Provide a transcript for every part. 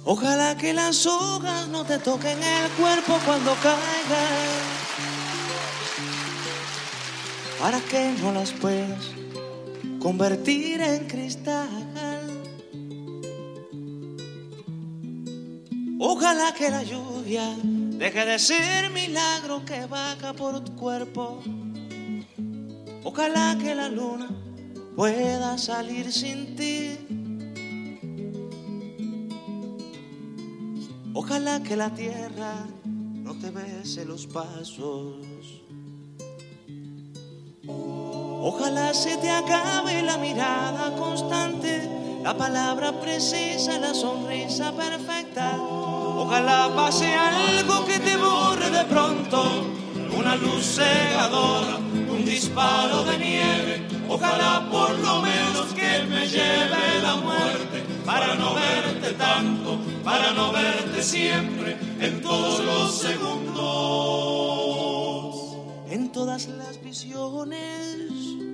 Ojalá que las hojas no te toquen el cuerpo cuando caigan, para que no las puedas convertir en cristal. Ojalá que la lluvia deje de ser milagro que baja por tu cuerpo. Ojalá que la luna pueda salir sin ti. Ojalá que la tierra no te bese los pasos. Ojalá se te acabe la mirada constante, la palabra precisa, la sonrisa perfecta. Ojalá pase algo que te borre de pronto, una luz cegadora, un disparo de nieve. Ojalá por lo menos que me lleve la muerte, para no verte tanto, para no verte siempre, en todos los segundos, en todas las visiones.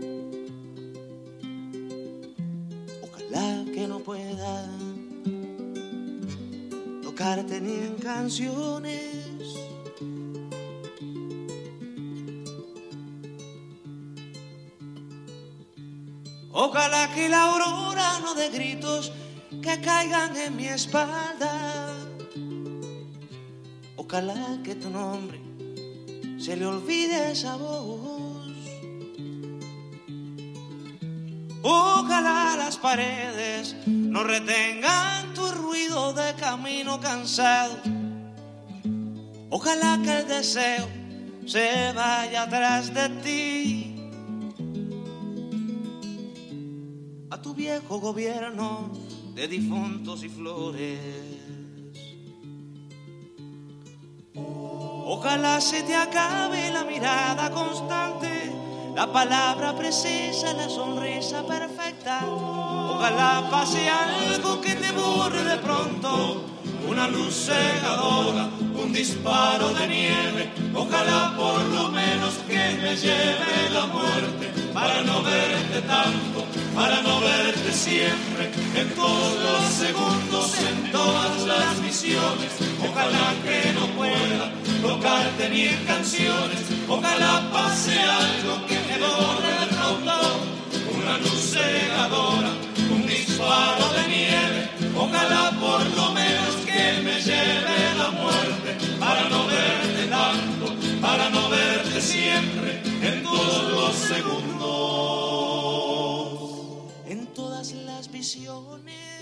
Ojalá que no pueda tocarte ni en canciones. Ojalá que la aurora no dé gritos que caigan en mi espalda. Ojalá que tu nombre se le olvide esa voz. Ojalá las paredes no retengan tu ruido de camino cansado. Ojalá que el deseo se vaya atrás de ti. A tu viejo gobierno de difuntos y flores. Ojalá se te acabe la mirada constante, la palabra precisa, la sonrisa perfecta. Ojalá pase algo que te borre de pronto, una luz cegadora, un disparo de nieve. Ojalá por lo menos que me lleve la muerte, para no verte tanto, para no verte siempre, en todos los segundos, en todas las visiones. Ojalá que no pueda tocarte ni en canciones. Ojalá pase algo que me borre de pronto, una luz cegadora, un disparo de nieve. Ojalá por lo menos que me lleve la muerte, para no verte tanto, para no verte siempre, en todos los segundos, en todas las visiones.